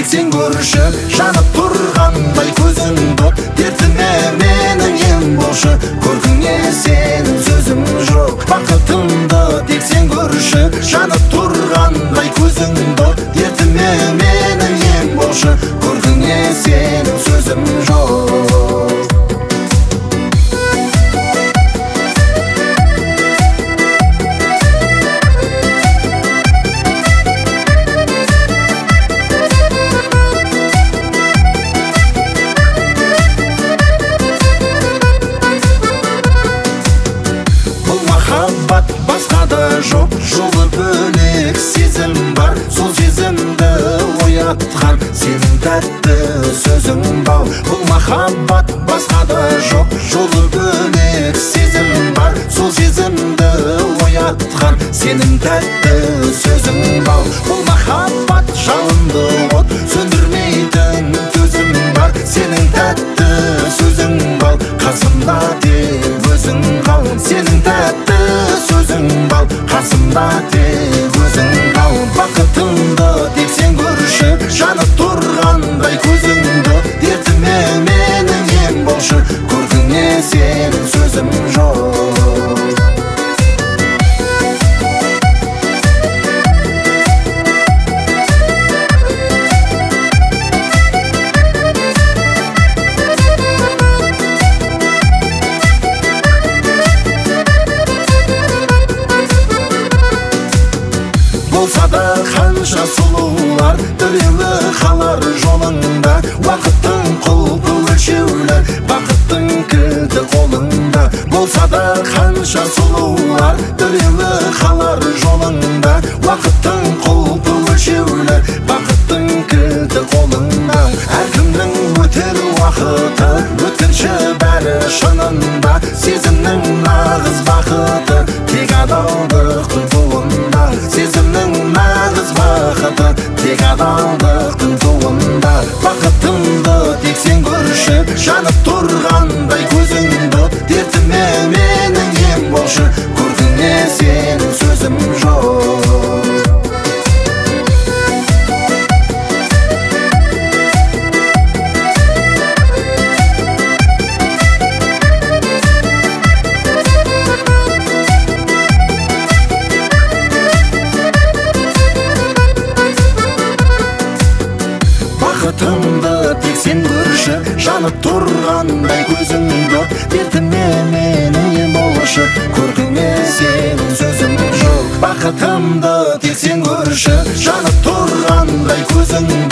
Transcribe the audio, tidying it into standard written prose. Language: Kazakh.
тек сен көрші, жанып тұрғандай көзіңді от, дертіме менің ем болшы, көркіңе сенің сөзім жоқ. Бақытымды тек сен көрші, жанып тұрғандай көзіңді от, дертіме менің ем болшы, көркіңе сенің сөзім жоқ. Басқада жоқ, жолы бөлек сезім бар, сол сезімді оятқан сенің тәтті сөзің бал. Бұл махаббат басқада жоқ, жолы бөлек сезім бар, сол сезімді оятқан сенің тәтті сөзің бал. Бұл махаббат жалынды от, сөндірмейтін төзім бар, сенің тәтті сөзің бал. Қасымда тек өзің қал, сенің тәтті сөзің бал, қасымда тек өзің қал. Бақытымды тек сен көрші, жанып тұрғандай көзіңді, дертіме менің ем болшы, көркіңе сенің сөзім жоқ. Болса да қанша сұлулар, біреуі қалар жолыңда, уақыттың құлпы өлшеулі, бақыттың кілті қолыңда. Болса да қанша сұлулар, біреуі қалар жолыңда, уақыттың құлпы өлшеулі, бақыттың кілті қолыңда. Әркімнің өтер уақыты, өткінші бәрі шынында, сезімнің нағыз бақыты тек адалдықтың туында. Сезімнің нағыз бақыты тек адалдықтың туында. Бақытымды тек сен көрші, жанып тұрғандай көзіңді от, дертіме менің ем болшы, көркіңе сенің сөзім жоқ. Бақытымды тек сен көрші, жанып тұрғандай көзіңді от, дертіме менің ем болшы, көркіңе сенің сөзім жоқ. Бақытымды тек сен көрші, жанып тұрғандай көзіңді